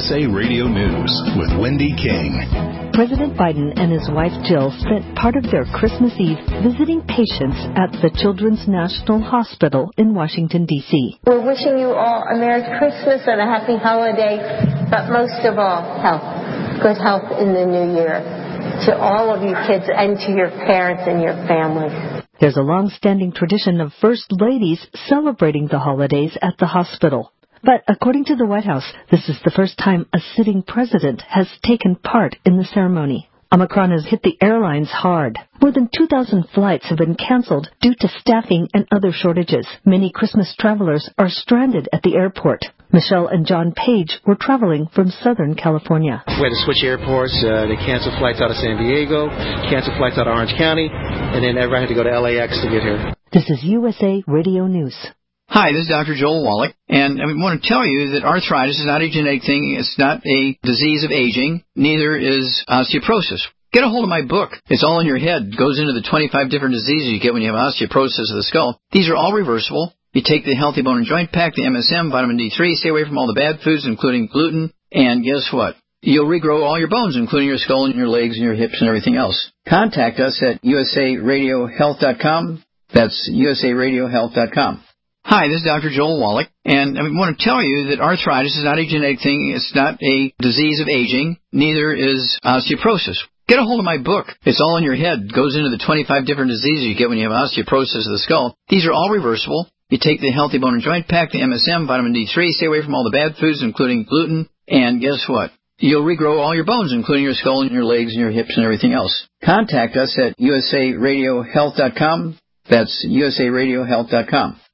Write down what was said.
USA Radio News with Wendy King. President Biden and his wife Jill spent part of their Christmas Eve visiting patients at the Children's National Hospital in Washington, D.C. We're wishing you all a Merry Christmas and a Happy Holiday, but most of all, health. Good health in the new year. To all of you kids and to your parents and your families. There's a long-standing tradition of First Ladies celebrating the holidays at the hospital. But according to the White House, this is the first time a sitting president has taken part in the ceremony. Omicron has hit the airlines hard. More than 2,000 flights have been canceled due to staffing and other shortages. Many Christmas travelers are stranded at the airport. Michelle and John Page were traveling from Southern California. We had to switch airports. They canceled flights out of San Diego, canceled flights out of Orange County, and then everybody had to go to LAX to get here. This is USA Radio News. Hi, this is Dr. Joel Wallach, and I want to tell you that arthritis is not a genetic thing. It's not a disease of aging. Neither is osteoporosis. Get a hold of my book. It's all in your head. It goes into the 25 different diseases you get when you have osteoporosis of the skull. These are all reversible. You take the Healthy Bone and Joint Pack, the MSM, vitamin D3, stay away from all the bad foods, including gluten, and guess what? You'll regrow all your bones, including your skull and your legs and your hips and everything else. Contact us at usaradiohealth.com. That's usaradiohealth.com. Hi, this is Dr. Joel Wallach, and I want to tell you that arthritis is not a genetic thing. It's not a disease of aging. Neither is osteoporosis. Get a hold of my book. It's all in your head. It goes into the 25 different diseases you get when you have osteoporosis of the skull. These are all reversible. You take the Healthy Bone and Joint Pack, the MSM, vitamin D3, stay away from all the bad foods, including gluten, and guess what? You'll regrow all your bones, including your skull and your legs and your hips and everything else. Contact us at usaradiohealth.com. That's usaradiohealth.com.